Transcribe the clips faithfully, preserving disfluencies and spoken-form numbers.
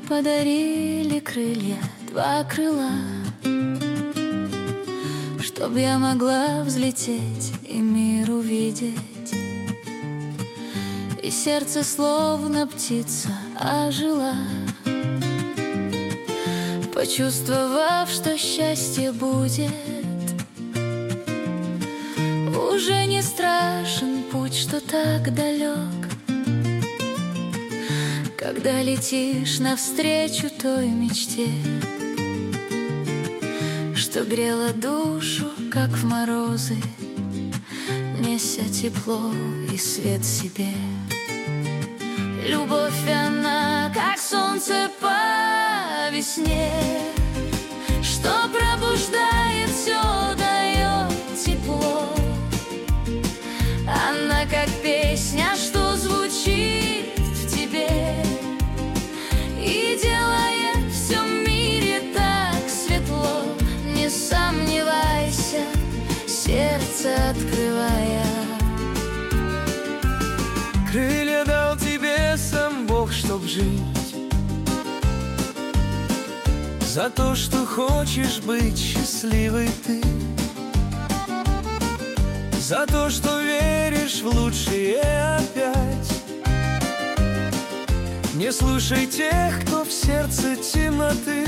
подарили крылья, два крыла, чтоб я могла взлететь и мир увидеть. И сердце, словно птица, ожило, почувствовав, что счастье будет. Уже не страшен путь, что так далек, когда летишь навстречу той мечте, что грела душу, как в морозы, неся тепло и свет себе. Любовь, она как солнце по весне, что пробуждает все, дает тепло. Она как песня, что звучит в тебе и делает все в мире так светло. Не сомневайся, сердце открывая. Крылья дал тебе сам Бог, чтоб жить, за то, что хочешь быть счастливой ты, за то, что веришь в лучшее опять. Не слушай тех, кто в сердце темноты,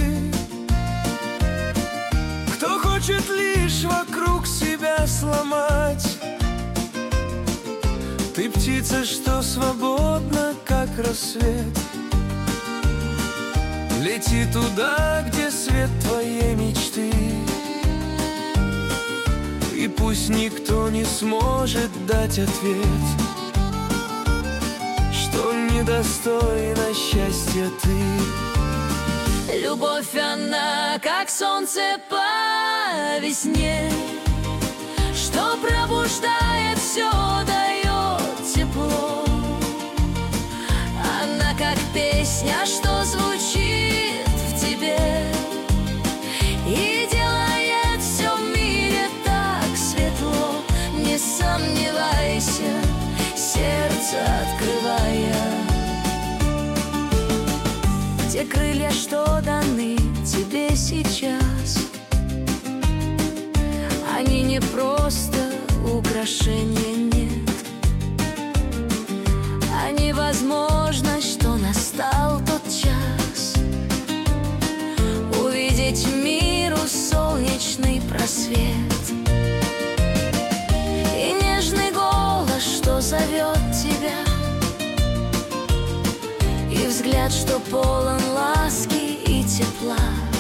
кто хочет лишь вокруг себя сломать. Ты птица, что свободна, как рассвет. Лети туда, где свет твоей мечты, и пусть никто не сможет дать ответ, что недостойна счастья ты. Любовь, она как солнце по весне, что пробуждает все, дает тепло. Она как песня, что звучит в тебе и делает все в мире так светло. Не сомневайся, сердце открывая. Те крылья, что даны тебе сейчас, они не просто украшения, нет. Они возможность, что настал тот час увидеть миру солнечный просвет. И нежный голос, что зовет тебя, и взгляд, что полон ласки и тепла.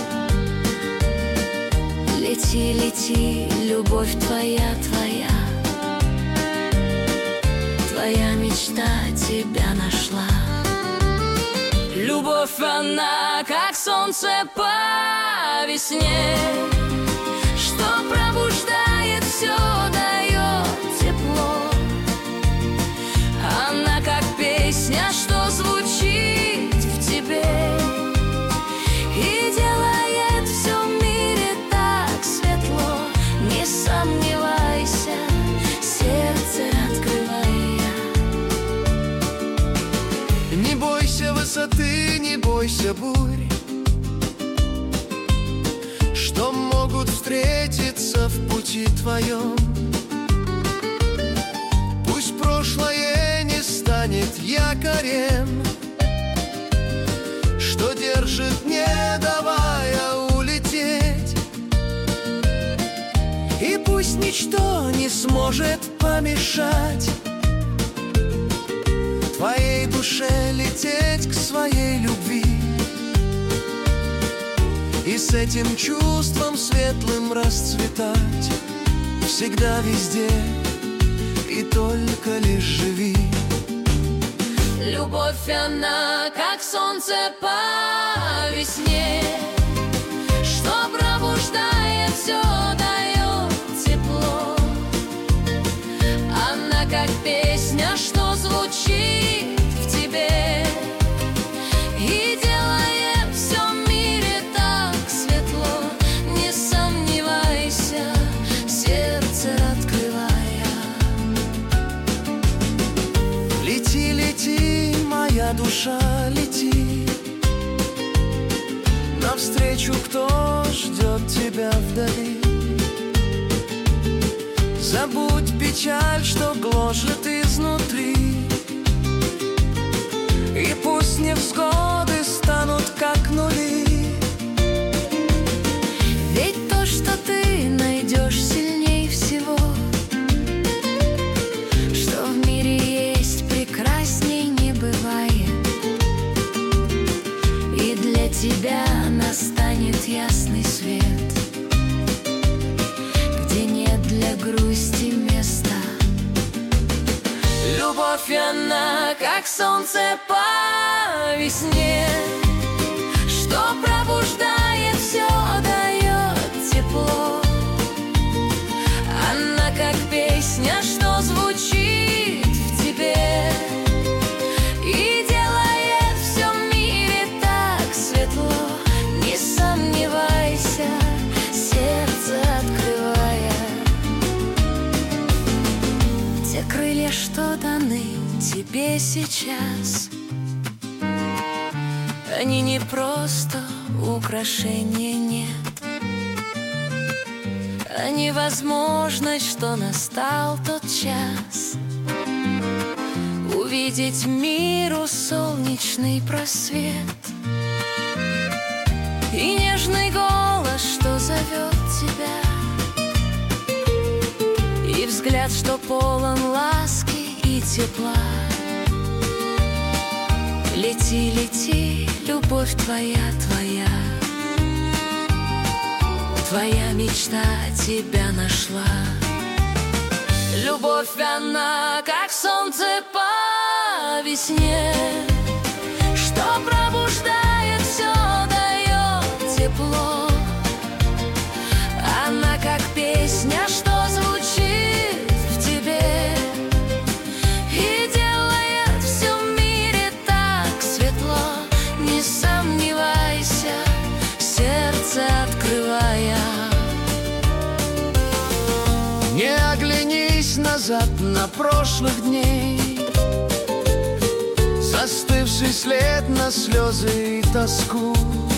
Лети, лети, любовь твоя, твоя, твоя мечта тебя нашла. Любовь, она как солнце по весне, что пробуждает все, дает тепло. Она как песня, что звучит в тебе и делает все в мире так светло. Не сомневайся, сердце открывая. Не бойся высоты, не бойся бурь, что могут встретиться в пути твоем. Пусть прошлое не станет якорем, что держит, не давая улететь. И пусть ничто не сможет помешать твоей душе лететь к своей любви. И с этим чувством светлым расцветать всегда, везде, и только лишь живи. Любовь, она как солнце по весне, что пробуждает все, дает тепло. Она как песня, что звучит в тебе и делает все в мире так светло. Не сомневайся, сердце открывая. Лети, лети, моя душа, лети, навстречу, кто ждет тебя вдали. Забудь печаль, что гложет изнутри, и пусть невзгоды станут как нули. Ведь то, что ты найдешь, сильней всего, что в мире есть, прекрасней не бывает. И для тебя настанет ясный свет, где нет для грусти места. Любовь, она как солнце по весне, что пробуждает все, дает тепло. Она как песня, что звучит в тебе и делает все в мире так светло. Не сомневайся, сердце открывая. Те крылья, что даны тебе сейчас, они не просто украшения, нет. Они возможность, что настал тот час увидеть миру солнечный просвет. И нежный голос, что зовет тебя, и взгляд, что полон ласки и тепла. Лети, лети, любовь твоя, твоя, твоя мечта тебя нашла. Любовь, она как солнце по весне, что пробуждает все, дает тепло. Она как песня, что звучит в тебе и делает все в мире так светло. Не сомневайся, сердце открывая. Не оглянись назад на прошлых дней, застывший след на слезы и тоску.